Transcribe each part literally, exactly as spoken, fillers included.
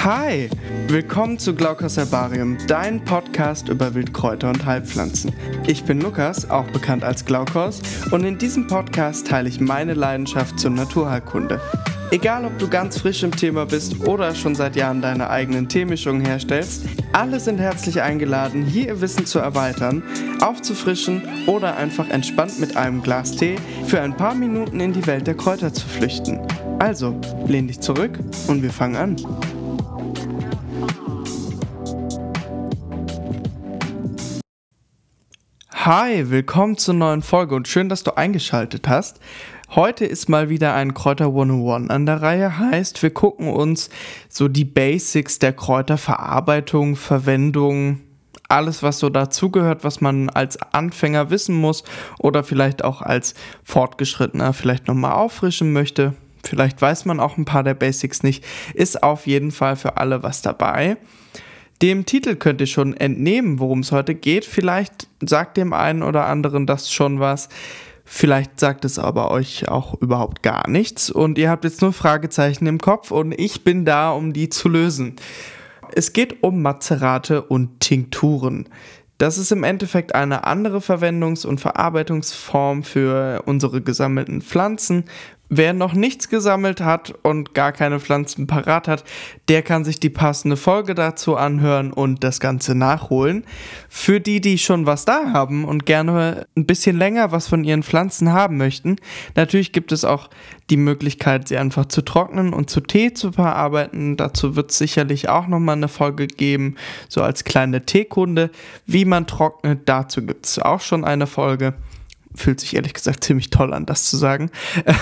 Hi, willkommen zu Glaukos Herbarium, dein Podcast über Wildkräuter und Heilpflanzen. Ich bin Lukas, auch bekannt als Glaukos, und in diesem Podcast teile ich meine Leidenschaft zur Naturheilkunde. Egal, ob du ganz frisch im Thema bist oder schon seit Jahren deine eigenen Teemischungen herstellst, alle sind herzlich eingeladen, hier ihr Wissen zu erweitern, aufzufrischen oder einfach entspannt mit einem Glas Tee für ein paar Minuten in die Welt der Kräuter zu flüchten. Also, lehn dich zurück und wir fangen an. Hi, willkommen zur neuen Folge und schön, dass du eingeschaltet hast. Heute ist mal wieder ein Kräuter hunderteins an der Reihe, heißt, wir gucken uns so die Basics der Kräuterverarbeitung, Verwendung, alles was so dazugehört, was man als Anfänger wissen muss oder vielleicht auch als Fortgeschrittener vielleicht nochmal auffrischen möchte. Vielleicht weiß man auch ein paar der Basics nicht, ist auf jeden Fall für alle was dabei. Dem Titel könnt ihr schon entnehmen, worum es heute geht. Vielleicht sagt dem einen oder anderen das schon was. Vielleicht sagt es aber euch auch überhaupt gar nichts. Und ihr habt jetzt nur Fragezeichen im Kopf und ich bin da, um die zu lösen. Es geht um Mazerate und Tinkturen. Das ist im Endeffekt eine andere Verwendungs- und Verarbeitungsform für unsere gesammelten Pflanzen. Wer noch nichts gesammelt hat und gar keine Pflanzen parat hat, der kann sich die passende Folge dazu anhören und das Ganze nachholen. Für die, die schon was da haben und gerne ein bisschen länger was von ihren Pflanzen haben möchten, natürlich gibt es auch die Möglichkeit, sie einfach zu trocknen und zu Tee zu verarbeiten. Dazu wird es sicherlich auch nochmal eine Folge geben, so als kleine Teekunde. Wie man trocknet, dazu gibt es auch schon eine Folge. Fühlt sich ehrlich gesagt ziemlich toll an, das zu sagen.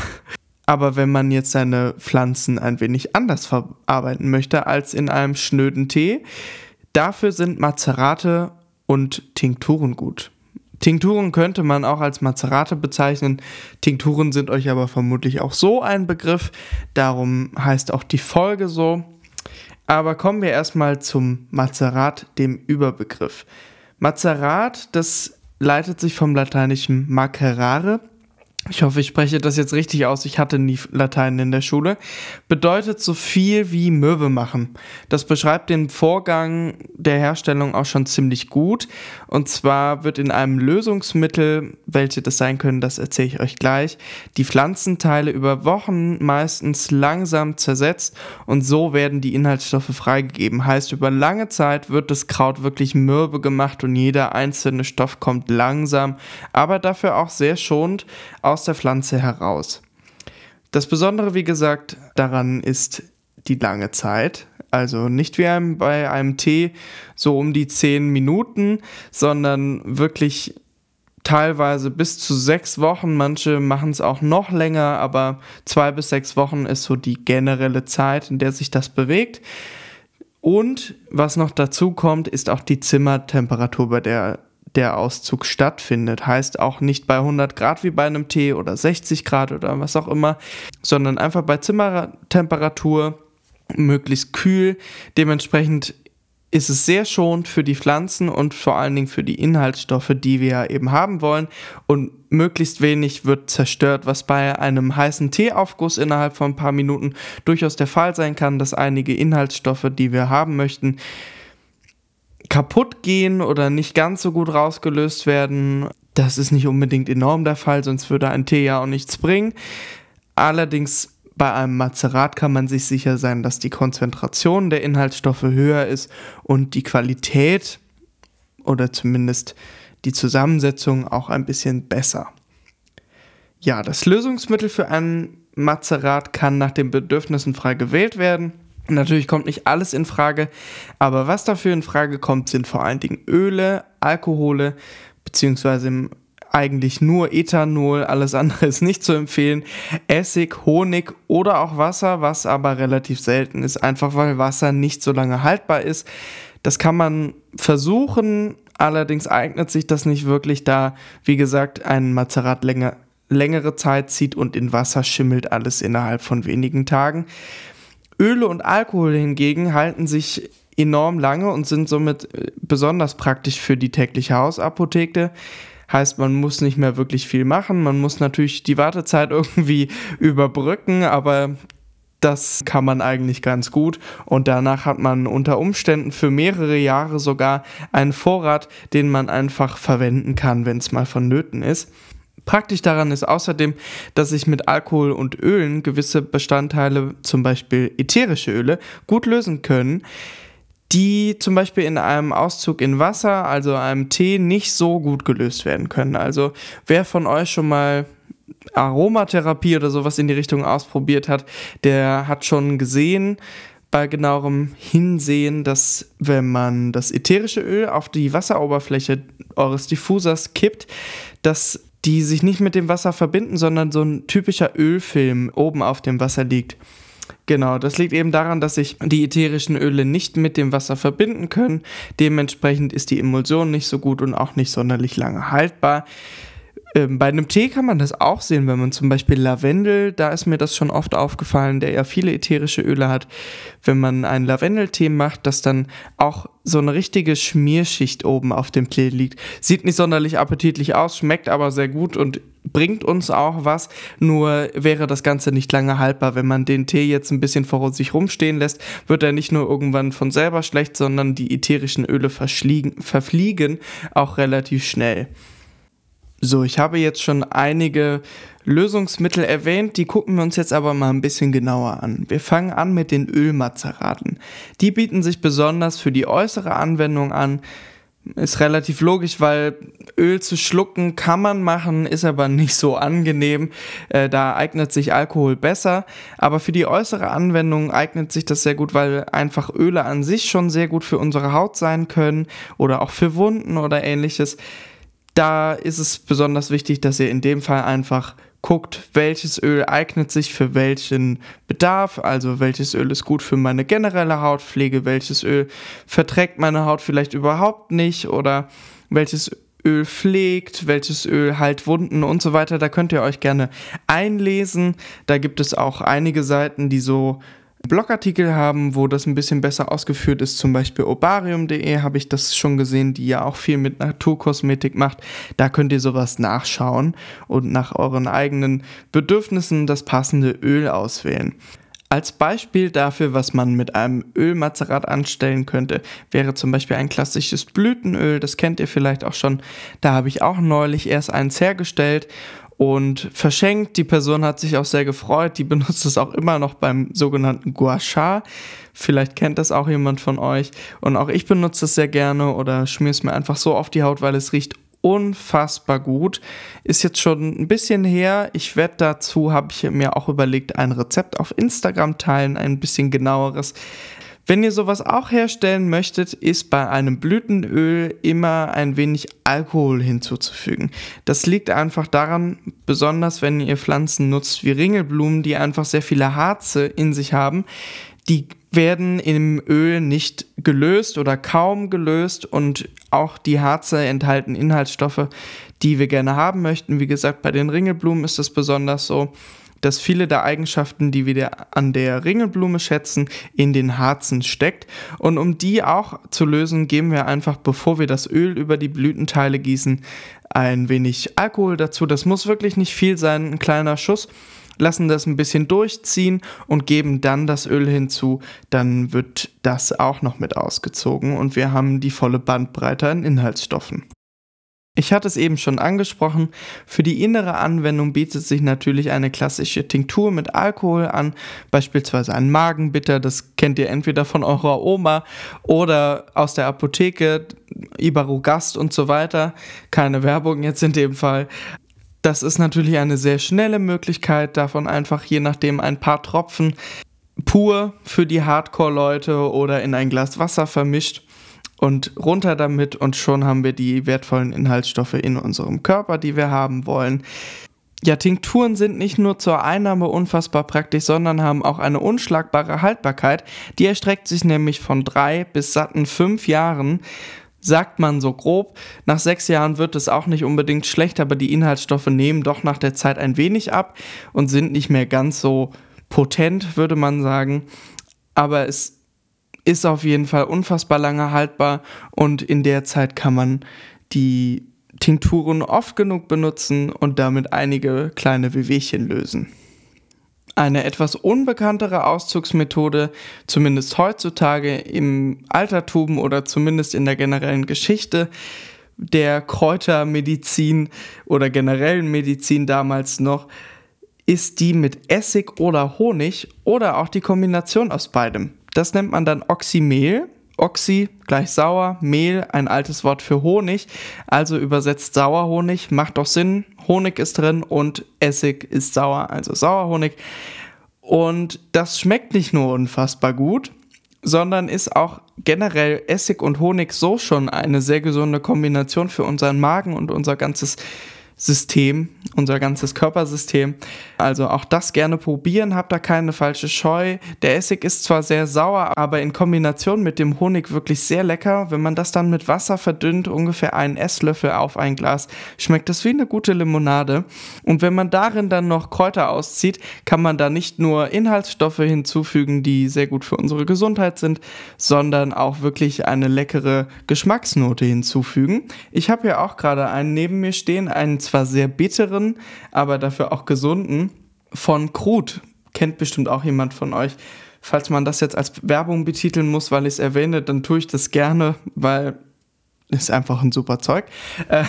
Aber wenn man jetzt seine Pflanzen ein wenig anders verarbeiten möchte als in einem schnöden Tee, dafür sind Mazerate und Tinkturen gut. Tinkturen könnte man auch als Mazerate bezeichnen. Tinkturen sind euch aber vermutlich auch so ein Begriff. Darum heißt auch die Folge so. Aber kommen wir erstmal zum Mazerat, dem Überbegriff. Mazerat, das leitet sich vom lateinischen macerare. Ich hoffe, ich spreche das jetzt richtig aus. Ich hatte nie Latein in der Schule. Bedeutet so viel wie Mürbe machen. Das beschreibt den Vorgang der Herstellung auch schon ziemlich gut. Und zwar wird in einem Lösungsmittel, welche das sein können, das erzähle ich euch gleich, die Pflanzenteile über Wochen meistens langsam zersetzt und so werden die Inhaltsstoffe freigegeben. Heißt, über lange Zeit wird das Kraut wirklich mürbe gemacht und jeder einzelne Stoff kommt langsam, aber dafür auch sehr schonend aus der Pflanze heraus. Das Besondere, wie gesagt, daran ist die lange Zeit. Also nicht wie einem, bei einem Tee so um die zehn Minuten, sondern wirklich teilweise bis zu sechs Wochen. Manche machen es auch noch länger, aber zwei bis sechs Wochen ist so die generelle Zeit, in der sich das bewegt. Und was noch dazu kommt, ist auch die Zimmertemperatur, bei der der Auszug stattfindet. Heißt auch nicht bei hundert Grad wie bei einem Tee oder sechzig Grad oder was auch immer, sondern einfach bei Zimmertemperatur, möglichst kühl. Dementsprechend ist es sehr schonend für die Pflanzen und vor allen Dingen für die Inhaltsstoffe, die wir eben haben wollen. Und möglichst wenig wird zerstört, was bei einem heißen Teeaufguss innerhalb von ein paar Minuten durchaus der Fall sein kann, dass einige Inhaltsstoffe, die wir haben möchten, kaputt gehen oder nicht ganz so gut rausgelöst werden. Das ist nicht unbedingt enorm der Fall, sonst würde ein Tee ja auch nichts bringen. Allerdings bei einem Mazerat kann man sich sicher sein, dass die Konzentration der Inhaltsstoffe höher ist und die Qualität oder zumindest die Zusammensetzung auch ein bisschen besser. Ja, das Lösungsmittel für ein Mazerat kann nach den Bedürfnissen frei gewählt werden. Natürlich kommt nicht alles in Frage, aber was dafür in Frage kommt, sind vor allen Dingen Öle, Alkohole, beziehungsweise eigentlich nur Ethanol, alles andere ist nicht zu empfehlen, Essig, Honig oder auch Wasser, was aber relativ selten ist, einfach weil Wasser nicht so lange haltbar ist. Das kann man versuchen, allerdings eignet sich das nicht wirklich, da, wie gesagt, ein Mazerat länger, längere Zeit zieht und in Wasser schimmelt alles innerhalb von wenigen Tagen. Öle und Alkohol hingegen halten sich enorm lange und sind somit besonders praktisch für die tägliche Hausapotheke. Heißt, man muss nicht mehr wirklich viel machen. Man muss natürlich die Wartezeit irgendwie überbrücken, aber Das kann man eigentlich ganz gut und danach hat man unter Umständen für mehrere Jahre sogar einen Vorrat, den man einfach verwenden kann, wenn es mal vonnöten ist. Praktisch daran ist außerdem, dass sich mit Alkohol und Ölen gewisse Bestandteile, zum Beispiel ätherische Öle, gut lösen können, die zum Beispiel in einem Auszug in Wasser, also einem Tee, nicht so gut gelöst werden können. Also wer von euch schon mal Aromatherapie oder sowas in die Richtung ausprobiert hat, der hat schon gesehen, bei genauerem Hinsehen, dass wenn man das ätherische Öl auf die Wasseroberfläche eures Diffusers kippt, dass die sich nicht mit dem Wasser verbinden, sondern so ein typischer Ölfilm oben auf dem Wasser liegt. Genau, das liegt eben daran, dass sich die ätherischen Öle nicht mit dem Wasser verbinden können. Dementsprechend ist die Emulsion nicht so gut und auch nicht sonderlich lange haltbar. Ähm, bei einem Tee kann man das auch sehen, wenn man zum Beispiel Lavendel, da ist mir das schon oft aufgefallen, der ja viele ätherische Öle hat, wenn man einen Lavendeltee macht, dass dann auch so eine richtige Schmierschicht oben auf dem Tee liegt. Sieht nicht sonderlich appetitlich aus, schmeckt aber sehr gut und bringt uns auch was, nur wäre das Ganze nicht lange haltbar. Wenn man den Tee jetzt ein bisschen vor sich rumstehen lässt, wird er nicht nur irgendwann von selber schlecht, sondern die ätherischen Öle verfliegen auch relativ schnell. So, ich habe jetzt schon einige Lösungsmittel erwähnt, die gucken wir uns jetzt aber mal ein bisschen genauer an. Wir fangen an mit den Ölmazeraten. Die bieten sich besonders für die äußere Anwendung an. Ist relativ logisch, weil Öl zu schlucken kann man machen, ist aber nicht so angenehm. Äh, da eignet sich Alkohol besser. Aber für die äußere Anwendung eignet sich das sehr gut, weil einfach Öle an sich schon sehr gut für unsere Haut sein können oder auch für Wunden oder ähnliches. Da ist es besonders wichtig, dass ihr in dem Fall einfach guckt, welches Öl eignet sich für welchen Bedarf, also welches Öl ist gut für meine generelle Hautpflege, welches Öl verträgt meine Haut vielleicht überhaupt nicht oder welches Öl pflegt, welches Öl heilt Wunden und so weiter. Da könnt ihr euch gerne einlesen. Da gibt es auch einige Seiten, die so Blogartikel haben, wo das ein bisschen besser ausgeführt ist, zum Beispiel obarium punkt de habe ich das schon gesehen, die ja auch viel mit Naturkosmetik macht. Da könnt ihr sowas nachschauen und nach euren eigenen Bedürfnissen das passende Öl auswählen. Als Beispiel dafür, was man mit einem Ölmazerat anstellen könnte, wäre zum Beispiel ein klassisches Blütenöl, das kennt ihr vielleicht auch schon. Da habe ich auch neulich erst eins hergestellt und verschenkt. Die Person hat sich auch sehr gefreut, die benutzt es auch immer noch beim sogenannten Gua Sha. Vielleicht kennt das auch jemand von euch und auch ich benutze es sehr gerne oder schmier es mir einfach so auf die Haut, weil es riecht unfassbar gut. Ist jetzt schon ein bisschen her. Ich werde dazu, habe ich mir auch überlegt, ein Rezept auf Instagram teilen, ein bisschen genaueres. Wenn ihr sowas auch herstellen möchtet, ist bei einem Blütenöl immer ein wenig Alkohol hinzuzufügen. Das liegt einfach daran, besonders wenn ihr Pflanzen nutzt wie Ringelblumen, die einfach sehr viele Harze in sich haben, die werden im Öl nicht gelöst oder kaum gelöst und auch die Harze enthalten Inhaltsstoffe, die wir gerne haben möchten. Wie gesagt, bei den Ringelblumen ist es besonders so, dass viele der Eigenschaften, die wir an der Ringelblume schätzen, in den Harzen steckt. Und um die auch zu lösen, geben wir einfach, bevor wir das Öl über die Blütenteile gießen, ein wenig Alkohol dazu. Das muss wirklich nicht viel sein, ein kleiner Schuss. Lassen das ein bisschen durchziehen und geben dann das Öl hinzu. Dann wird das auch noch mit ausgezogen und wir haben die volle Bandbreite an Inhaltsstoffen. Ich hatte es eben schon angesprochen, für die innere Anwendung bietet sich natürlich eine klassische Tinktur mit Alkohol an, beispielsweise ein Magenbitter, das kennt ihr entweder von eurer Oma oder aus der Apotheke, Iberogast und so weiter, keine Werbung jetzt in dem Fall. Das ist natürlich eine sehr schnelle Möglichkeit, davon einfach je nachdem ein paar Tropfen pur für die Hardcore-Leute oder in ein Glas Wasser vermischt. Und runter damit und schon haben wir die wertvollen Inhaltsstoffe in unserem Körper, die wir haben wollen. Ja, Tinkturen sind nicht nur zur Einnahme unfassbar praktisch, sondern haben auch eine unschlagbare Haltbarkeit. Die erstreckt sich nämlich von drei bis satten fünf Jahren, sagt man so grob. Nach sechs Jahren wird es auch nicht unbedingt schlecht, aber die Inhaltsstoffe nehmen doch nach der Zeit ein wenig ab und sind nicht mehr ganz so potent, würde man sagen. Aber es ist auf jeden Fall unfassbar lange haltbar und in der Zeit kann man die Tinkturen oft genug benutzen und damit einige kleine Wehwehchen lösen. Eine etwas unbekanntere Auszugsmethode, zumindest heutzutage im Altertum oder zumindest in der generellen Geschichte der Kräutermedizin oder generellen Medizin damals noch, ist die mit Essig oder Honig oder auch die Kombination aus beidem. Das nennt man dann Oxymehl. Oxy gleich sauer, Mehl, ein altes Wort für Honig, also übersetzt Sauerhonig, macht doch Sinn, Honig ist drin und Essig ist sauer, also Sauerhonig. Und das schmeckt nicht nur unfassbar gut, sondern ist auch generell Essig und Honig so schon eine sehr gesunde Kombination für unseren Magen und unser ganzes System, unser ganzes Körpersystem. Also auch das gerne probieren, habt da keine falsche Scheu. Der Essig ist zwar sehr sauer, aber in Kombination mit dem Honig wirklich sehr lecker. Wenn man das dann mit Wasser verdünnt, ungefähr einen Esslöffel auf ein Glas, schmeckt das wie eine gute Limonade. Und wenn man darin dann noch Kräuter auszieht, kann man da nicht nur Inhaltsstoffe hinzufügen, die sehr gut für unsere Gesundheit sind, sondern auch wirklich eine leckere Geschmacksnote hinzufügen. Ich habe hier auch gerade einen neben mir stehen, einen zwar sehr bitteren, aber dafür auch gesunden, von Krut. Kennt bestimmt auch jemand von euch. Falls man das jetzt als Werbung betiteln muss, weil ich es erwähne, dann tue ich das gerne, weil es einfach ein super Zeug. Äh,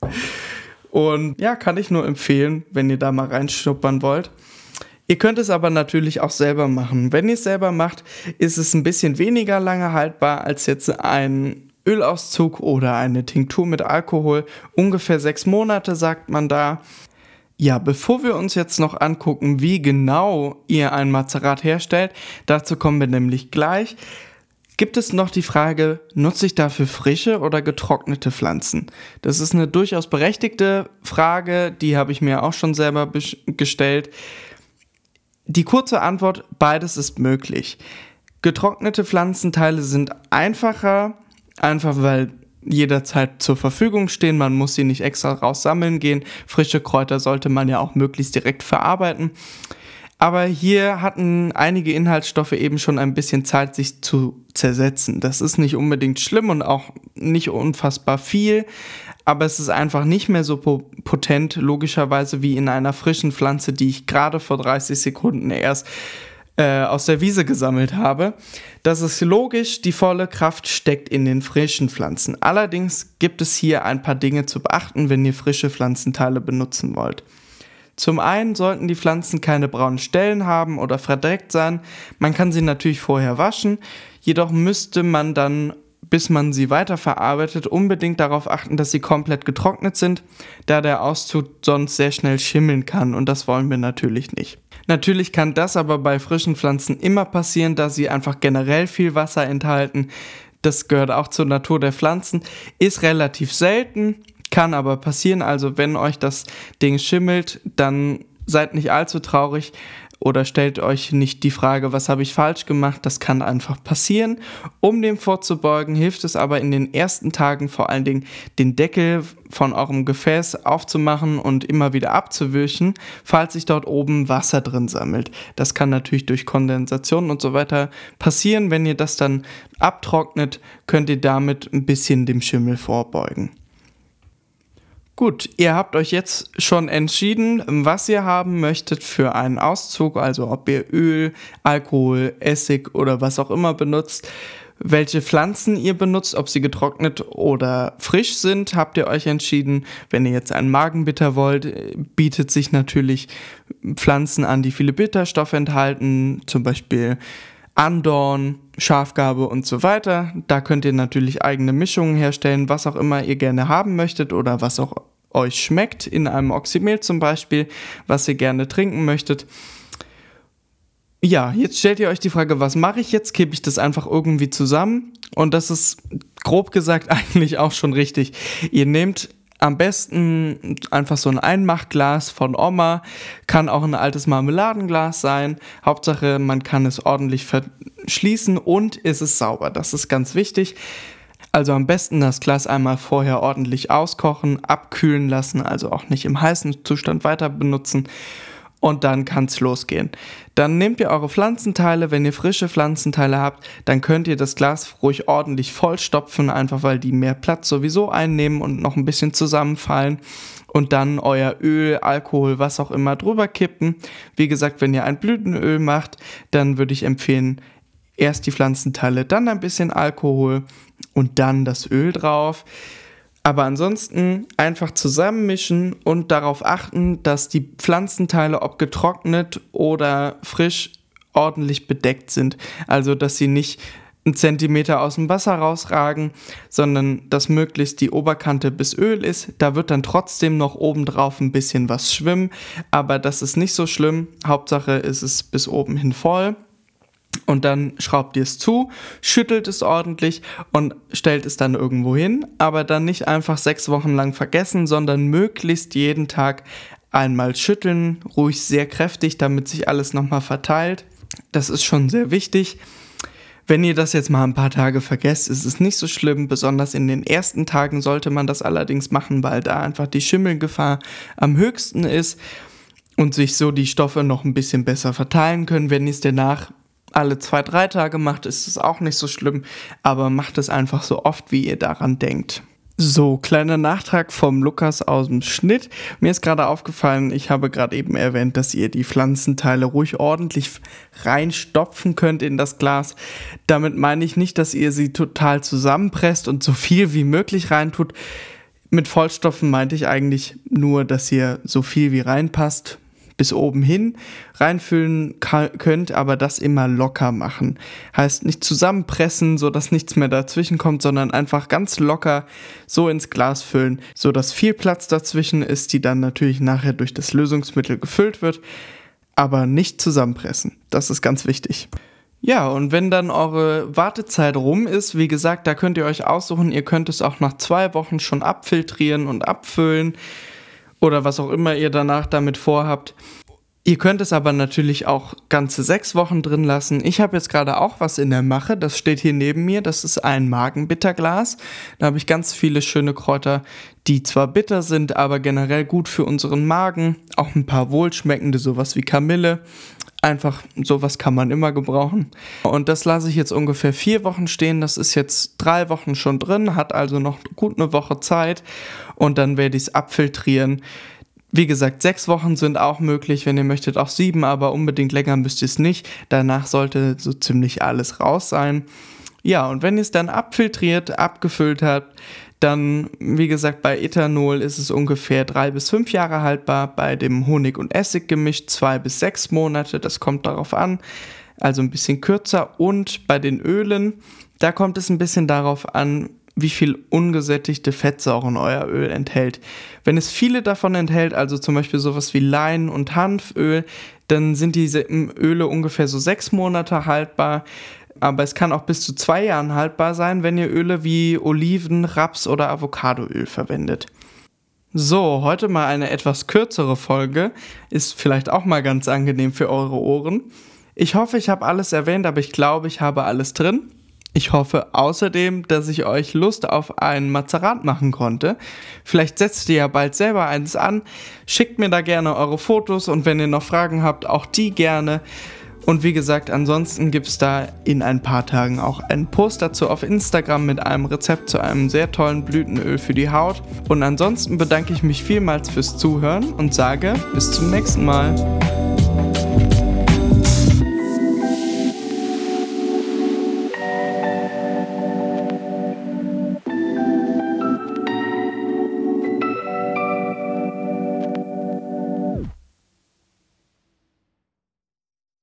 und ja, kann ich nur empfehlen, wenn ihr da mal reinschnuppern wollt. Ihr könnt es aber natürlich auch selber machen. Wenn ihr es selber macht, ist es ein bisschen weniger lange haltbar als jetzt ein Ölauszug oder eine Tinktur mit Alkohol. Ungefähr sechs Monate, sagt man da. Ja, bevor wir uns jetzt noch angucken, wie genau ihr ein Mazerat herstellt, dazu kommen wir nämlich gleich, gibt es noch die Frage, nutze ich dafür frische oder getrocknete Pflanzen? Das ist eine durchaus berechtigte Frage, die habe ich mir auch schon selber besch- gestellt. Die kurze Antwort, beides ist möglich. Getrocknete Pflanzenteile sind einfacher, einfach weil jederzeit zur Verfügung stehen, man muss sie nicht extra raussammeln gehen. Frische Kräuter sollte man ja auch möglichst direkt verarbeiten. Aber hier hatten einige Inhaltsstoffe eben schon ein bisschen Zeit, sich zu zersetzen. Das ist nicht unbedingt schlimm und auch nicht unfassbar viel, aber es ist einfach nicht mehr so potent, logischerweise, wie in einer frischen Pflanze, die ich gerade vor dreißig Sekunden erst äh, aus der Wiese gesammelt habe. Das ist logisch, die volle Kraft steckt in den frischen Pflanzen. Allerdings gibt es hier ein paar Dinge zu beachten, wenn ihr frische Pflanzenteile benutzen wollt. Zum einen sollten die Pflanzen keine braunen Stellen haben oder verdreckt sein. Man kann sie natürlich vorher waschen, jedoch müsste man dann, bis man sie weiterverarbeitet, unbedingt darauf achten, dass sie komplett getrocknet sind, da der Auszug sonst sehr schnell schimmeln kann und das wollen wir natürlich nicht. Natürlich kann das aber bei frischen Pflanzen immer passieren, da sie einfach generell viel Wasser enthalten. Das gehört auch zur Natur der Pflanzen, ist relativ selten, kann aber passieren. Also wenn euch das Ding schimmelt, dann seid nicht allzu traurig oder stellt euch nicht die Frage, was habe ich falsch gemacht, das kann einfach passieren. Um dem vorzubeugen, hilft es aber in den ersten Tagen vor allen Dingen, den Deckel von eurem Gefäß aufzumachen und immer wieder abzuwischen, falls sich dort oben Wasser drin sammelt. Das kann natürlich durch Kondensation und so weiter passieren. Wenn ihr das dann abtrocknet, könnt ihr damit ein bisschen dem Schimmel vorbeugen. Gut, ihr habt euch jetzt schon entschieden, was ihr haben möchtet für einen Auszug, also ob ihr Öl, Alkohol, Essig oder was auch immer benutzt, welche Pflanzen ihr benutzt, ob sie getrocknet oder frisch sind, habt ihr euch entschieden. Wenn ihr jetzt einen Magenbitter wollt, bietet sich natürlich Pflanzen an, die viele Bitterstoffe enthalten, zum Beispiel Andorn, Schafgarbe und so weiter. Da könnt ihr natürlich eigene Mischungen herstellen, was auch immer ihr gerne haben möchtet oder was auch euch schmeckt, in einem Oxymehl zum Beispiel, was ihr gerne trinken möchtet. Ja, jetzt stellt ihr euch die Frage, was mache ich jetzt? Kippe ich das einfach irgendwie zusammen? Und das ist grob gesagt eigentlich auch schon richtig. Ihr nehmt am besten einfach so ein Einmachglas von Oma, kann auch ein altes Marmeladenglas sein. Hauptsache, man kann es ordentlich verschließen und es ist sauber. Das ist ganz wichtig. Also am besten das Glas einmal vorher ordentlich auskochen, abkühlen lassen, also auch nicht im heißen Zustand weiter benutzen. und dann kann es losgehen. Dann nehmt ihr eure Pflanzenteile, wenn ihr frische Pflanzenteile habt, dann könnt ihr das Glas ruhig ordentlich vollstopfen, einfach weil die mehr Platz sowieso einnehmen und noch ein bisschen zusammenfallen. Und dann euer Öl, Alkohol, was auch immer drüber kippen. Wie gesagt, wenn ihr ein Blütenöl macht, dann würde ich empfehlen, erst die Pflanzenteile, dann ein bisschen Alkohol und dann das Öl drauf. Aber ansonsten einfach zusammenmischen und darauf achten, dass die Pflanzenteile, ob getrocknet oder frisch, ordentlich bedeckt sind. Also, dass sie nicht einen Zentimeter aus dem Wasser rausragen, sondern dass möglichst die Oberkante bis Öl ist. Da wird dann trotzdem noch obendrauf ein bisschen was schwimmen, aber das ist nicht so schlimm. Hauptsache ist es bis oben hin voll. Und dann schraubt ihr es zu, schüttelt es ordentlich und stellt es dann irgendwo hin, aber dann nicht einfach sechs Wochen lang vergessen, sondern möglichst jeden Tag einmal schütteln, ruhig sehr kräftig, damit sich alles nochmal verteilt. Das ist schon sehr wichtig. Wenn ihr das jetzt mal ein paar Tage vergesst, ist es nicht so schlimm. Besonders in den ersten Tagen sollte man das allerdings machen, weil da einfach die Schimmelgefahr am höchsten ist und sich so die Stoffe noch ein bisschen besser verteilen können. Wenn ihr es danach alle zwei, drei Tage macht, ist es auch nicht so schlimm, aber macht es einfach so oft, wie ihr daran denkt. So, kleiner Nachtrag vom Lukas aus dem Schnitt. Mir ist gerade aufgefallen, ich habe gerade eben erwähnt, dass ihr die Pflanzenteile ruhig ordentlich reinstopfen könnt in das Glas. Damit meine ich nicht, dass ihr sie total zusammenpresst und so viel wie möglich reintut. Mit Vollstopfen meinte ich eigentlich nur, dass ihr so viel wie reinpasst, bis oben hin reinfüllen könnt, aber das immer locker machen. Heißt nicht zusammenpressen, sodass nichts mehr dazwischen kommt, sondern einfach ganz locker so ins Glas füllen, sodass viel Platz dazwischen ist, die dann natürlich nachher durch das Lösungsmittel gefüllt wird, aber nicht zusammenpressen. Das ist ganz wichtig. Ja, und wenn dann eure Wartezeit rum ist, wie gesagt, da könnt ihr euch aussuchen, ihr könnt es auch nach zwei Wochen schon abfiltrieren und abfüllen oder was auch immer ihr danach damit vorhabt. Ihr könnt es aber natürlich auch ganze sechs Wochen drin lassen. Ich habe jetzt gerade auch was in der Mache, das steht hier neben mir, das ist ein Magenbitterglas. Da habe ich ganz viele schöne Kräuter, die zwar bitter sind, aber generell gut für unseren Magen. Auch ein paar wohlschmeckende, sowas wie Kamille. Einfach, sowas kann man immer gebrauchen. Und das lasse ich jetzt ungefähr vier Wochen stehen. Das ist jetzt drei Wochen schon drin, hat also noch gut eine Woche Zeit. Und dann werde ich es abfiltrieren. Wie gesagt, sechs Wochen sind auch möglich, wenn ihr möchtet auch sieben, aber unbedingt länger müsst ihr es nicht. Danach sollte so ziemlich alles raus sein. Ja, und wenn ihr es dann abfiltriert, abgefüllt habt, dann, wie gesagt, bei Ethanol ist es ungefähr drei bis fünf Jahre haltbar, bei dem Honig- und Essiggemisch zwei bis sechs Monate, das kommt darauf an, also ein bisschen kürzer. Und bei den Ölen, da kommt es ein bisschen darauf an, wie viel ungesättigte Fettsäuren euer Öl enthält. Wenn es viele davon enthält, also zum Beispiel sowas wie Lein- und Hanföl, dann sind diese Öle ungefähr so sechs Monate haltbar. Aber es kann auch bis zu zwei Jahren haltbar sein, wenn ihr Öle wie Oliven, Raps- oder Avocadoöl verwendet. So, heute mal eine etwas kürzere Folge. Ist vielleicht auch mal ganz angenehm für eure Ohren. Ich hoffe, ich habe alles erwähnt, aber ich glaube, ich habe alles drin. Ich hoffe außerdem, dass ich euch Lust auf einen Mazerat machen konnte. Vielleicht setzt ihr ja bald selber eins an. Schickt mir da gerne eure Fotos und wenn ihr noch Fragen habt, auch die gerne. Und wie gesagt, ansonsten gibt es da in ein paar Tagen auch einen Post dazu auf Instagram mit einem Rezept zu einem sehr tollen Blütenöl für die Haut. Und ansonsten bedanke ich mich vielmals fürs Zuhören und sage bis zum nächsten Mal.